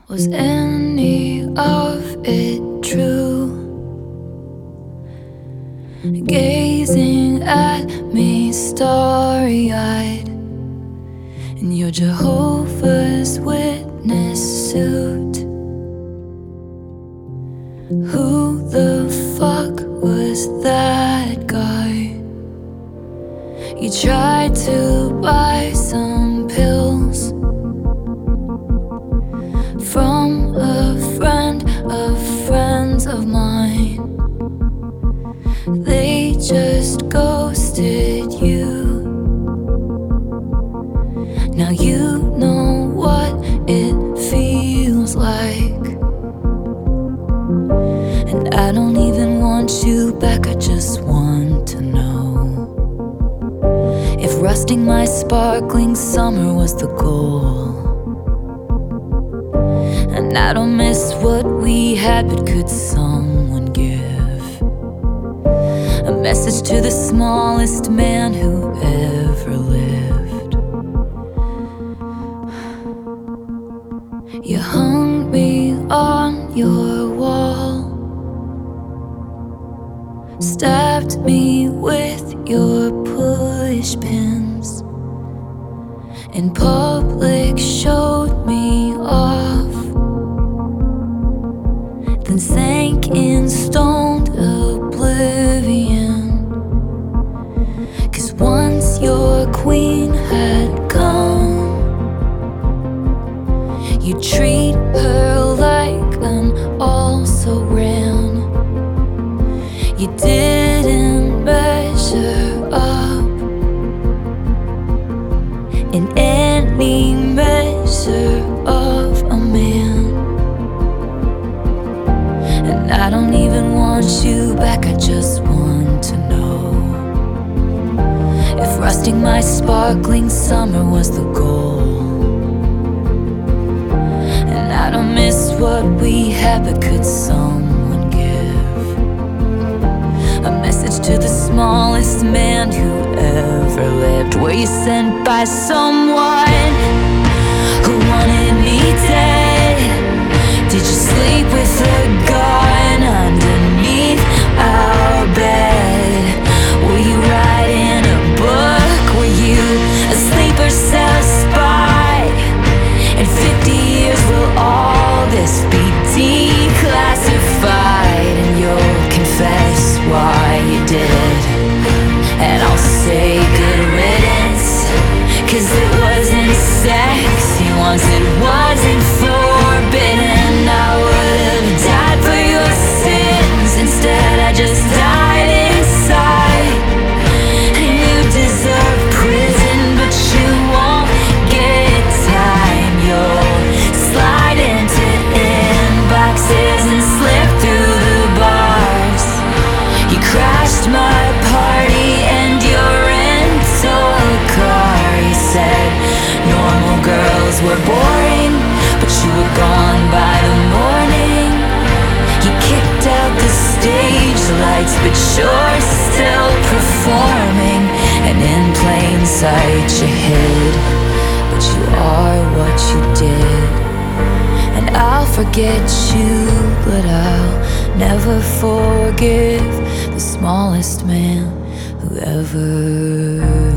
Was any of it true? Gazing at me starry-eyed in your Jehovah's Witness suit. Who the fuck was that guy? You tried to buy some pills from a friend of friends of mine. They just ghosted you. Now you know what it feels like. And I don't even want you back, I just want to know if rusting my sparkling summer was the goal. And I don't miss what we had, but could someone give a message to the smallest man who ever lived? You hung me on your wall, stabbed me with your push pins, in public showed me off, then sank in stoned oblivion. 'Cause once your queen had come, you treat her like an also-ran. You didn't measure up in any measure of a man. And I don't even want you back, I just want to know if rusting my sparkling summer was the goal. And I don't miss what we had, but could someone give a message to the smallest man who ever lived? Were you sent by someone who wanted me dead? Did you sleep with a gun underneath our bed? Were you writing a book? Were you a sleeper cell spy? In 50 years will all this be declassified, and you'll confess why you did. And I'll say good riddance, 'cause it wasn't sex you wanted, wasn't forbidden. I would've died for your sins, instead I just died inside. And you deserve prison, but you won't get time. You'll slide into inboxes and slip through the bars. You crashed my party and your rental car. You said normal girls were boring, but you were gone by the morning. You kicked out the stage lights, but you're still performing. And in plain sight you hid, but you are what you did. And I'll forget you, but I'll never forgive the smallest man who ever